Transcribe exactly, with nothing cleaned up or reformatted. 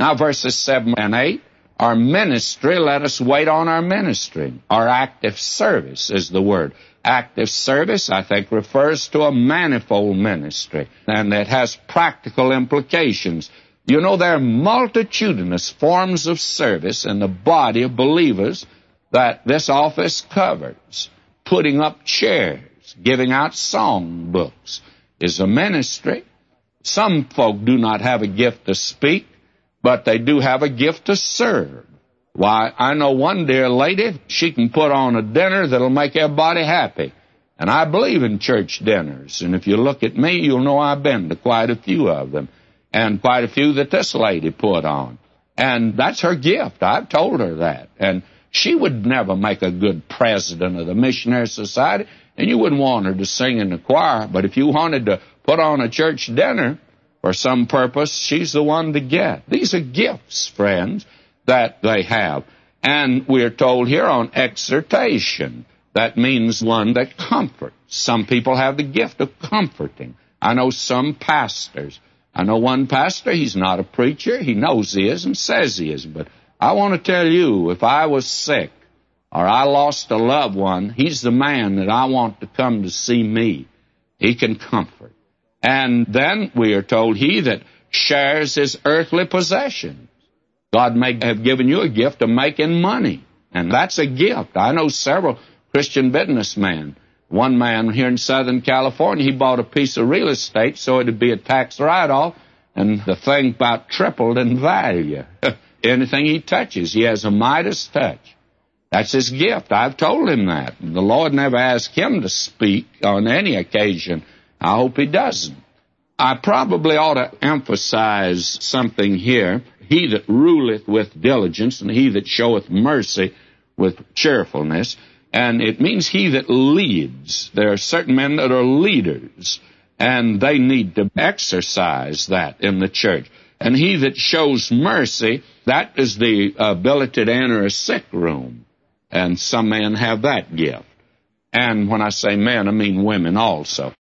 Now, verses seven and eight, our ministry, let us wait on our ministry. Our active service is the word. Active service, I think, refers to a manifold ministry, and it has practical implications. You know, there are multitudinous forms of service in the body of believers that this office covers. Putting up chairs, giving out song books is a ministry. Some folk do not have a gift to speak, but they do have a gift to serve. Why, I know one dear lady, she can put on a dinner that'll make everybody happy. And I believe in church dinners. And if you look at me, you'll know I've been to quite a few of them. And quite a few that this lady put on. And that's her gift. I've told her that. And she would never make a good president of the Missionary Society, and you wouldn't want her to sing in the choir. But if you wanted to put on a church dinner for some purpose, she's the one to get. These are gifts, friends, that they have. And we're told here on exhortation. That means one that comforts. Some people have the gift of comforting. I know some pastors. I know one pastor, he's not a preacher. He knows he is and says he is. But I want to tell you, if I was sick or I lost a loved one, he's the man that I want to come to see me. He can comfort. And then we are told he that shares his earthly possessions. God may have given you a gift of making money, and that's a gift. I know several Christian businessmen. One man here in Southern California, he bought a piece of real estate so it would be a tax write-off, and the thing about tripled in value. Anything he touches, he has a Midas touch. That's his gift. I've told him that. The Lord never asked him to speak on any occasion. I hope he doesn't. I probably ought to emphasize something here. He that ruleth with diligence, and he that showeth mercy with cheerfulness. And it means he that leads. There are certain men that are leaders, and they need to exercise that in the church. And he that shows mercy, that is the ability to enter a sick room. And some men have that gift. And when I say men, I mean women also.